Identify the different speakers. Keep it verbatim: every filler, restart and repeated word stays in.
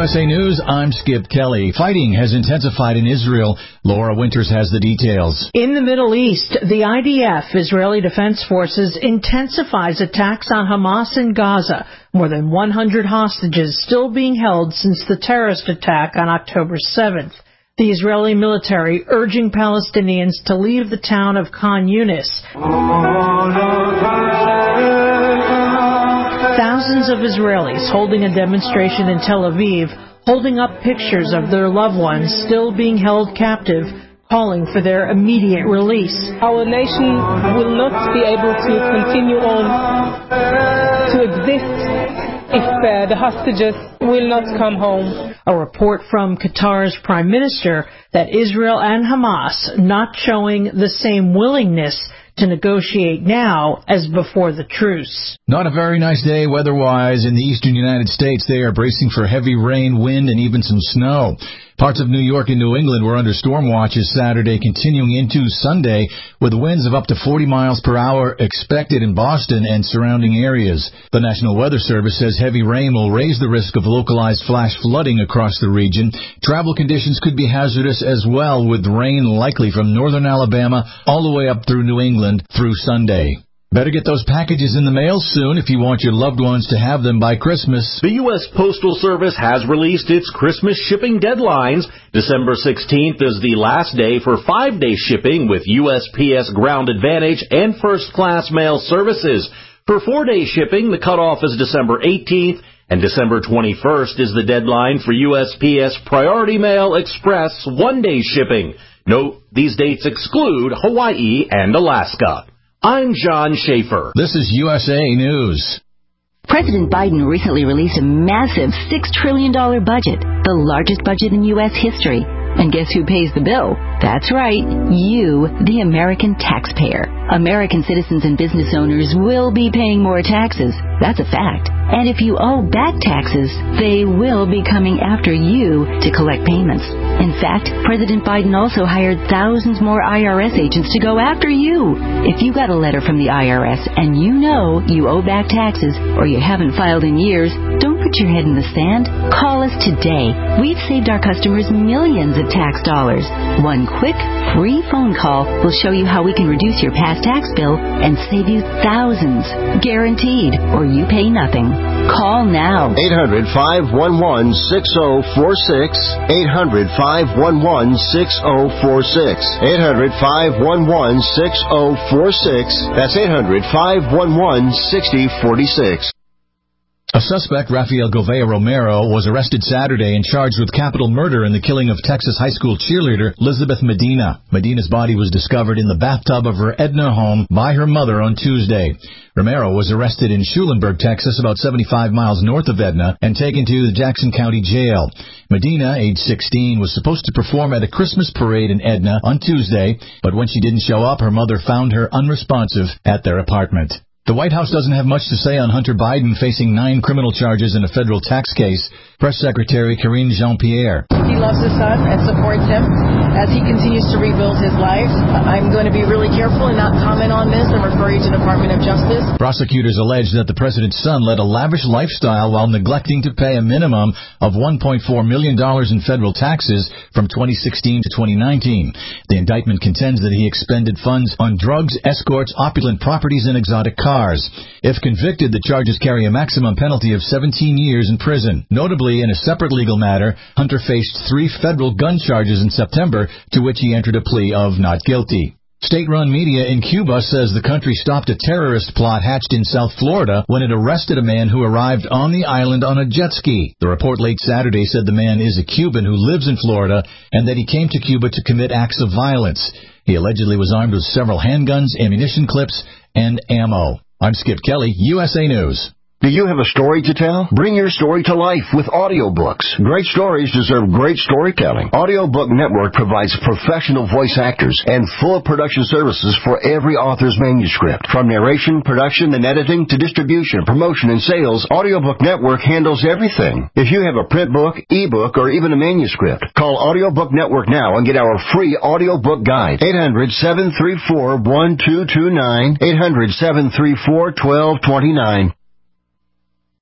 Speaker 1: S A News, I'm Skip Kelly. Fighting has intensified in Israel. Laura Winters has the details.
Speaker 2: In the Middle East, the I D F, Israeli Defense Forces, intensifies attacks on Hamas in Gaza. More than one hundred hostages still being held since the terrorist attack on October seventh. The Israeli military urging Palestinians to leave the town of Khan Yunis. Thousands of Israelis holding a demonstration in Tel Aviv, holding up pictures of their loved ones still being held captive, calling for their immediate release.
Speaker 3: Our nation will not be able to continue on to exist if uh, the hostages will not come home.
Speaker 2: A report from Qatar's Prime Minister that Israel and Hamas not showing the same willingness to negotiate now as before the truce.
Speaker 1: Not a very nice day weather-wise. In the eastern United States, they are bracing for heavy rain, wind, and even some snow. Parts of New York and New England were under storm watches Saturday, continuing into Sunday, with winds of up to forty miles per hour expected in Boston and surrounding areas. The National Weather Service says heavy rain will raise the risk of localized flash flooding across the region. Travel conditions could be hazardous as well, with rain likely from northern Alabama all the way up through New England through Sunday. Better get those packages in the mail soon if you want your loved ones to have them by Christmas.
Speaker 4: The U S Postal Service has released its Christmas shipping deadlines. December sixteenth is the last day for five-day shipping with U S P S Ground Advantage and first-class mail services. For four-day shipping, the cutoff is December eighteenth, and December twenty-first is the deadline for U S P S Priority Mail Express one-day shipping. Note, these dates exclude Hawaii and Alaska. I'm John Schaefer.
Speaker 1: This is U S A News.
Speaker 5: President Biden recently released a massive six trillion dollars budget, the largest budget in U S history. And guess who pays the bill? That's right, you, the American taxpayer. American citizens and business owners will be paying more taxes. That's a fact. And if you owe back taxes, they will be coming after you to collect payments. In fact, President Biden also hired thousands more I R S agents to go after you. If you got a letter from the I R S and you know you owe back taxes or you haven't filed in years, don't put your head in the sand. Call us today. We've saved our customers millions of tax dollars. One quick, free phone call will show you how we can reduce your past tax bill and save you thousands. Guaranteed, or you pay nothing. Call now.
Speaker 6: eight hundred, five one one, six oh four six. eight hundred, five one one, six oh four six. eight hundred, five one one, six oh four six. That's eight hundred, five one one, six oh four six.
Speaker 1: A suspect, Rafael Govea Romero, was arrested Saturday and charged with capital murder in the killing of Texas high school cheerleader Elizabeth Medina. Medina's body was discovered in the bathtub of her Edna home by her mother on Tuesday. Romero was arrested in Schulenburg, Texas, about seventy-five miles north of Edna, and taken to the Jackson County Jail. Medina, age sixteen, was supposed to perform at a Christmas parade in Edna on Tuesday, but when she didn't show up, her mother found her unresponsive at their apartment. The White House doesn't have much to say on Hunter Biden facing nine criminal charges in a federal tax case. Press Secretary Karine Jean-Pierre.
Speaker 7: He loves his son and supports him as he continues to rebuild his life. I'm going to be really careful and not comment on this and refer you to the Department of Justice.
Speaker 1: Prosecutors allege that the president's son led a lavish lifestyle while neglecting to pay a minimum of one point four million dollars in federal taxes from twenty sixteen to twenty nineteen. The indictment contends that he expended funds on drugs, escorts, opulent properties, and exotic cars. If convicted, the charges carry a maximum penalty of seventeen years in prison. Notably, in a separate legal matter, Hunter faced three federal gun charges in September, to which he entered a plea of not guilty. State-run media in Cuba says the country stopped a terrorist plot hatched in South Florida when it arrested a man who arrived on the island on a jet ski. The report late Saturday said the man is a Cuban who lives in Florida and that he came to Cuba to commit acts of violence. He allegedly was armed with several handguns, ammunition clips, and ammo. I'm Skip Kelly, U S A News.
Speaker 6: Do you have a story to tell? Bring your story to life with audiobooks. Great stories deserve great storytelling. Audiobook Network provides professional voice actors and full production services for every author's manuscript. From narration, production, and editing to distribution, promotion, and sales, Audiobook Network handles everything. If you have a print book, ebook, or even a manuscript, call Audiobook Network now and get our free audiobook guide. eight hundred, seven three four, one two two nine. eight hundred, seven three four, one two two nine.